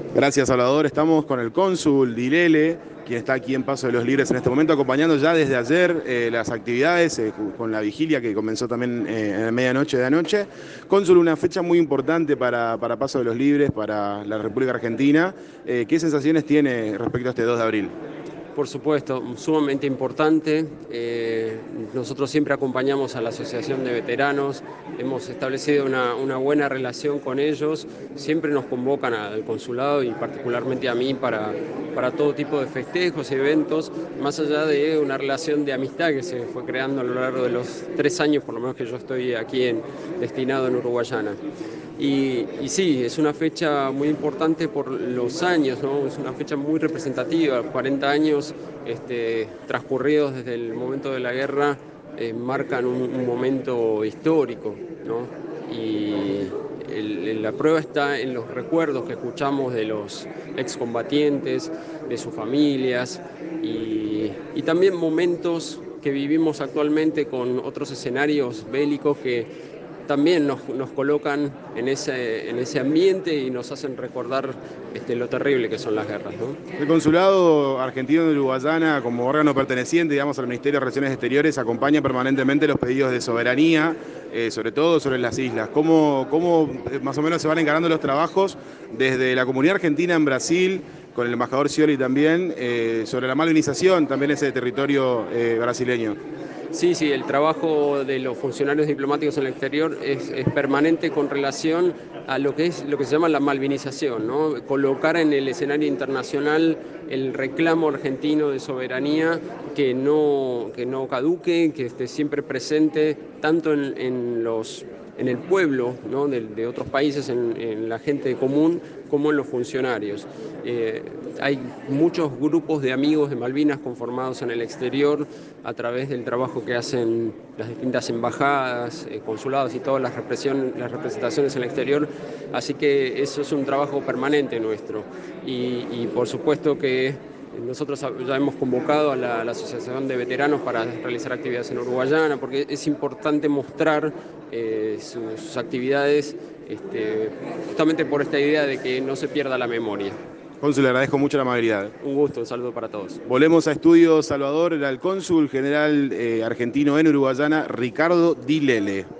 Gracias, Salvador. Estamos con el cónsul Dilele, quien está aquí en Paso de los Libres en este momento, acompañando ya desde ayer las actividades con la vigilia que comenzó también en la medianoche de anoche. Cónsul, una fecha muy importante para Paso de los Libres, para la República Argentina. ¿Qué sensaciones tiene respecto a este 2 de abril? Por supuesto, sumamente importante. Nosotros siempre acompañamos a la Asociación de Veteranos, hemos establecido una buena relación con ellos, siempre nos convocan al consulado y particularmente a mí para todo tipo de festejos y eventos, más allá de una relación de amistad que se fue creando a lo largo de los 3 años, por lo menos que yo estoy aquí destinado en Uruguayana. Y sí, es una fecha muy importante por los años, ¿no? Es una fecha muy representativa, 40 años transcurridos desde el momento de la guerra marcan un momento histórico, ¿no? Y la prueba está en los recuerdos que escuchamos de los excombatientes, de sus familias y también momentos que vivimos actualmente con otros escenarios bélicos que también nos colocan en ese ambiente y nos hacen recordar lo terrible que son las guerras, ¿no? El Consulado Argentino de Uruguayana, como órgano perteneciente, digamos, al Ministerio de Relaciones Exteriores, acompaña permanentemente los pedidos de soberanía, sobre todo sobre las islas. ¿Cómo más o menos se van encarando los trabajos desde la comunidad argentina en Brasil, con el embajador Scioli también, sobre la malvinización también ese territorio brasileño? Sí, sí, el trabajo de los funcionarios diplomáticos en el exterior es permanente con relación a lo que se llama la malvinización, ¿no? Colocar en el escenario internacional el reclamo argentino de soberanía que no caduque, que esté siempre presente tanto en el pueblo, ¿no? de otros países, en la gente común, como en los funcionarios. Hay muchos grupos de amigos de Malvinas conformados en el exterior a través del trabajo que hacen las distintas embajadas, consulados y todas las representaciones en el exterior, así que eso es un trabajo permanente nuestro y por supuesto que nosotros ya hemos convocado a la Asociación de Veteranos para realizar actividades en Uruguayana, porque es importante mostrar sus actividades justamente por esta idea de que no se pierda la memoria. Cónsul, le agradezco mucho la amabilidad. Un gusto, un saludo para todos. Volvemos a Estudios Salvador, era el cónsul general argentino en Uruguayana, Ricardo Dilele.